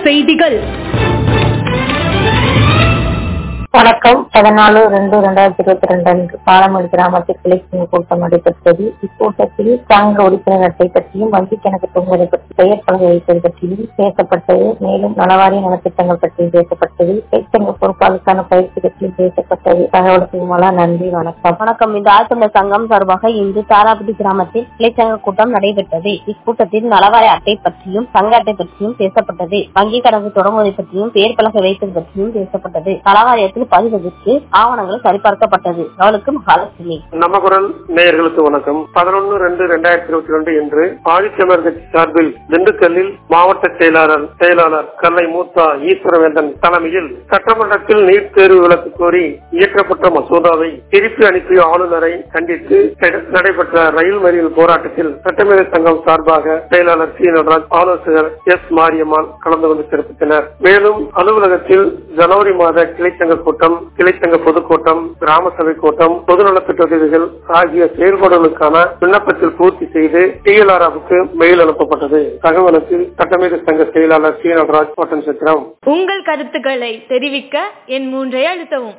செய்திகள். வணக்கம். 14/2/2022 அன்று பாலமேடு கிராமத்தில் கிளைச்சங்க கூட்டம் நடைபெற்றது. இக்கூட்டத்தில் சங்க உறுப்பினர் அட்டை பற்றியும் வங்கி கணக்கு துவங்குவதை பற்றி பெயர் பலகை வைப்பது பற்றியும் பேசப்பட்டது. மேலும் நலவாரிய நலத்திட்டங்கள் பற்றியும் பேசப்பட்டது. கிளைச்சங்க பொறுப்பாளருக்கான பயிற்சி பற்றியும் பேசப்பட்டது. தகவலுக்கு மூலா நன்றி. வணக்கம். வணக்கம். இந்த ஆழ்த்தமிழர் சங்கம் சார்பாக இன்று தாராபுடி கிராமத்தில் கிளைச்சங்க கூட்டம் நடைபெற்றது. இக்கூட்டத்தில் நலவாரிய அட்டை பற்றியும் சங்க அட்டை பற்றியும் பேசப்பட்டது. வங்கி கணக்கு தொடங்குவதை பற்றியும் பெயர் பலகை வைப்பது பற்றியும் பேசப்பட்டது. நலவாரியத்தில் பதிவதற்கு ஆவணங்கள் சரிபார்க்கப்பட்டது. அவளுக்கு மகாலட்சுமி. நம்ம குரல் நேயர்களுக்கு வணக்கம். 11/2/2022 என்று ஆதித்தமிழர் கட்சி சார்பில் திண்டுக்கல்லில் மாவட்ட செயலாளர் கல்லை மூத்தா ஈஸ்வரவேந்தன் தலைமையில் சட்டமன்றத்தில் நீட் தேர்வு விலக்கு கோரி இயற்றப்பட்ட மசோதாவை திருப்பி அனுப்பிய ஆளுநரை கண்டித்து நடைபெற்ற ரயில் மறியல் போராட்டத்தில் சட்டமேதை சங்கம் சார்பாக செயலாளர் சி நடராஜ், ஆலோசகர் எஸ் மாரியம்மாள் கலந்து கொண்டு சிறப்பித்தனர். மேலும் அலுவலகத்தில் ஜனவரி மாத கிளைச்சங்க கூட்டம், கிளைச்சங்க பொதுக்கூட்டம், கிராம சபை கூட்டம், பொதுநலத்திட்ட உதவிகள் ஆகிய செயல்பாடுகளுக்கான விண்ணப்பத்தில் பூர்த்தி செய்து TLRக்கு மெயில் அனுப்பப்பட்டது. தகவலுக்கு சட்டமேதை சங்க செயலாளர் சி நடராஜ், பட்டன் சத்திரம். உங்கள் கருத்துக்களை தெரிவிக்க என் 3 அழுத்தவும்.